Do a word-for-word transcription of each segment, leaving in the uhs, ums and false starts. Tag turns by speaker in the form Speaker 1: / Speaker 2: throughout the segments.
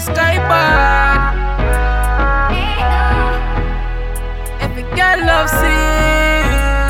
Speaker 1: sky bad. If a girl love see,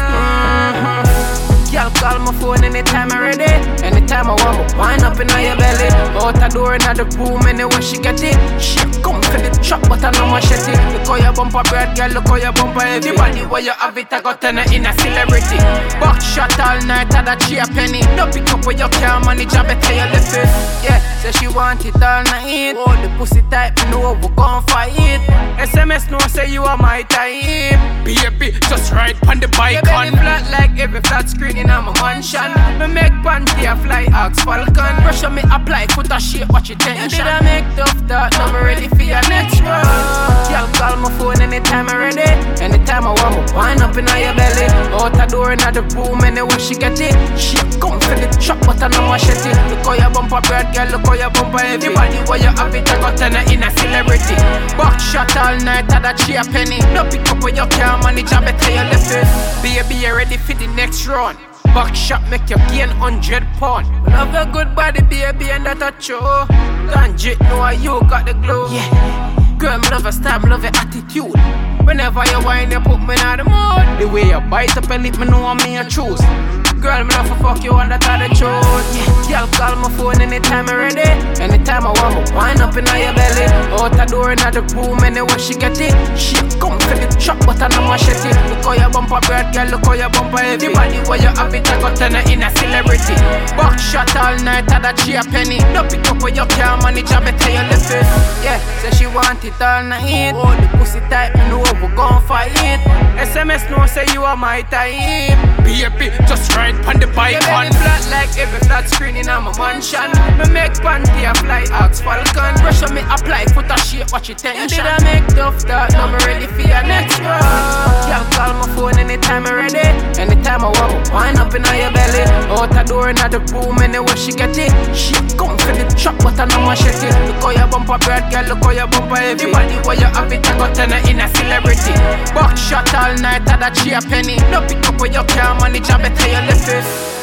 Speaker 1: mm-hmm. Girl call my phone anytime I'm ready. Anytime I want me wind up in your belly. Out the door in the room anywhere she get it. She come for the truck but I know my shit. Look how your bumper bread, girl, look how your bumper heavy. The body where you have it, I got ten in a celebrity. Back shot all night at that cheap penny. Don't pick up where you can't manage, I better you left it. Yeah, say she want it all night. Oh, the pussy type, know we gon' fight. S M S no say you are my type. Baby, just ride on the bike. Your belly flat like every flat screen in my mansion. Me make panty a fly, ask Falcon. Pressure me apply, put a shape, watch it tension. Did I make tough thought, now I'm ready for your next round. Girl call my phone anytime I'm ready. Anytime I want me wind up in your belly. Out the door in the room anywhere she get it. She come for the truck but I know my shit. Look how your bumper bread, girl, look how your bumper heavy. The body where you have it, I got ten in a celebrity. Back shot all night at that cheap penny. Don't pick up where you can't manage, I better you left it. Baby, you ready for the next round. Back shot make you gain hundred pound. Love your good body, baby, and that a show. Ganjit know you got the glow. Yeah. Girl, me love your style, me love your attitude. Whenever you whine, you put me in the mood. The way you bite up and lip, me know me a choose. Girl, me love to fuck you and that's how the truth. Yeah. Girl, call my phone anytime I'm ready. Anytime I want me wind up in your belly. Out the door in the room anywhere she get it. She come for the truck but I know my shit. Look how your bumper bread, girl, look how your bumper heavy. The body where you have it, I got ten in a celebrity. Back shot all night at that cheap penny. Don't pick up where you can't manage, I better you left it. Yeah, say she want it all night. Oh, the pussy type, me know we gon' fight. S M S no say you are my type. Baby, just ride on the bike. Your belly flat like every flat screen in my mansion. Me make panty a fly, ask Falcon. Pressure me apply, put a shape, watch it tension. Did I make tough thought, now I'm ready for your next round. Girl call my phone anytime I'm ready. Anytime I want me wind up in your belly. Out the door in the room anywhere she get it. She come for the truck but I know my shit. Look how your bumper bread, girl, look how your bumper heavy. The body where you have it, I got ten in a celebrity. Back shot all night at that cheap penny. Don't pick up where you can't manage, I better you left it.